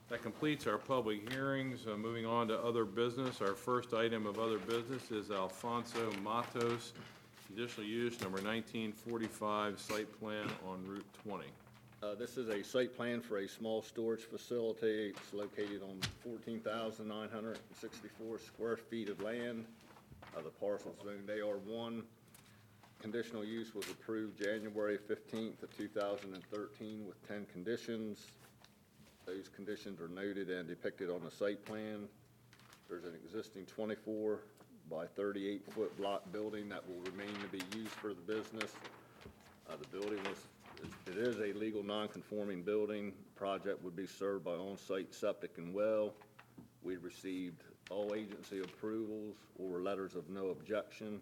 That completes our public hearings. Moving on to other business. Our first item of other business is Alfonso Matos, conditional use number 1945, site plan on Route 20. This is a site plan for a small storage facility. It's located on 14,964 square feet of land. The parcel is zoned AR1. Conditional use was approved January 15th of 2013 with 10 conditions. Those conditions are noted and depicted on the site plan. There's an existing 24 by 38-foot block building that will remain to be used for the business. The building it is a legal non-conforming building. Project would be served by on-site septic and well. We received all agency approvals or letters of no objection.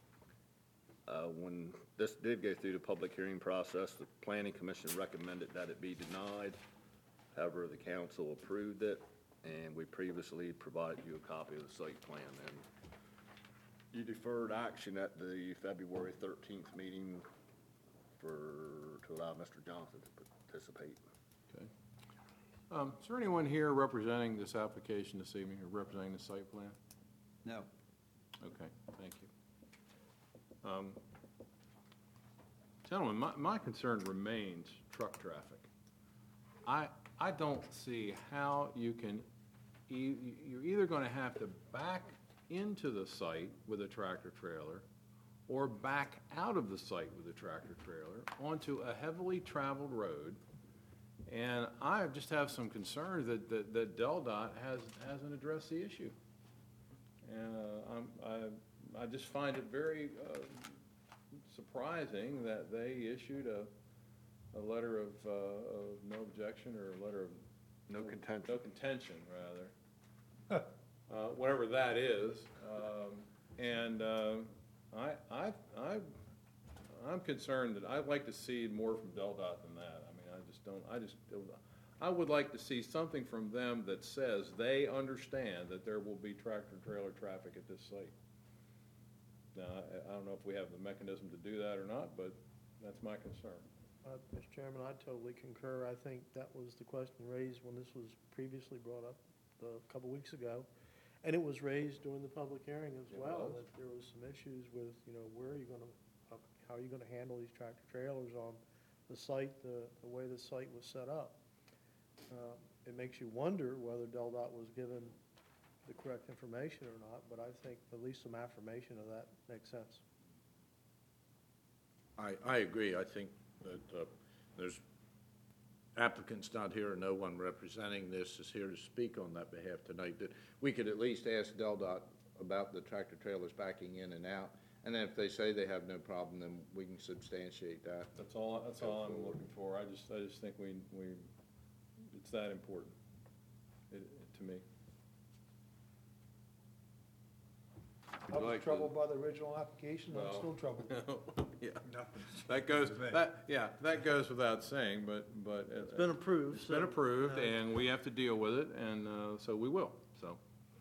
When this did go through the public hearing process, the Planning Commission recommended that it be denied. However, the council approved it, and we previously provided you a copy of the site plan. And you deferred action at the February 13th meeting to allow Mr. Johnson to participate. Okay. Is there anyone here representing this application this evening or representing the site plan? No. Okay, thank you. Gentlemen, my concern remains truck traffic. I don't see how you can, you're either going to have to back into the site with a tractor trailer or back out of the site with a tractor trailer onto a heavily traveled road. And I just have some concerns that DelDOT hasn't addressed the issue. And I just find it very surprising that they issued a letter of no objection, or a letter of No contention. No contention, rather. Whatever that is. I'm concerned that I'd like to see more from DelDOT than that. I mean, I would like to see something from them that says they understand that there will be tractor-trailer traffic at this site. Now, I don't know if we have the mechanism to do that or not, but that's my concern. Mr. Chairman, I totally concur. I think that was the question raised when this was previously brought up a couple weeks ago. And it was raised during the public hearing as well, that there was some issues with, where are you going to, how are you going to handle these tractor trailers on the site, the way the site was set up. It makes you wonder whether DelDOT was given the correct information or not, but I think at least some affirmation of that makes sense. I agree. I think that there's applicants not here, and no one representing this is here to speak on that behalf tonight, that we could at least ask DelDOT about the tractor trailers backing in and out, and then if they say they have no problem, then we can substantiate that. That's all I'm looking for. I just think we it's that important to me. I was troubled by the original application, I'm still troubled. Yeah, that goes without saying, but It's been approved. It's been approved, and we have to deal with it, and so we will. So,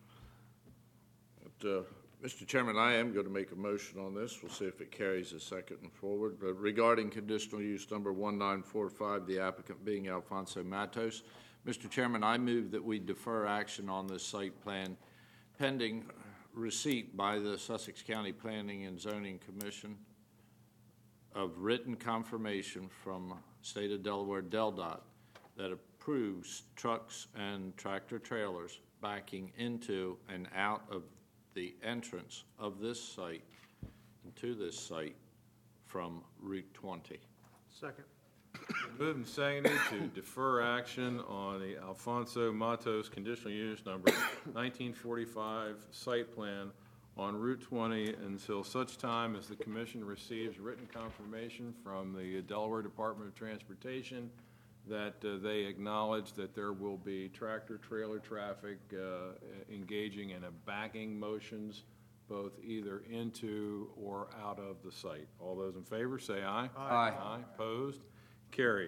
Mr. Chairman, I am going to make a motion on this. We'll see if it carries a second and forward. But regarding conditional use number 1945, the applicant being Alfonso Matos, Mr. Chairman, I move that we defer action on this site plan pending receipt by the Sussex County Planning and Zoning Commission of written confirmation from State of Delaware DelDOT that approves trucks and tractor trailers backing into and out of the entrance of this site and to this site from Route 20. Second. moved and seconded to defer action on the Alfonso Matos conditional use number 1945 site plan on Route 20 until such time as the commission receives written confirmation from the Delaware Department of Transportation that they acknowledge that there will be tractor-trailer traffic engaging in a backing motions both either into or out of the site. All those in favor say aye. Aye. Aye. Opposed? Carried.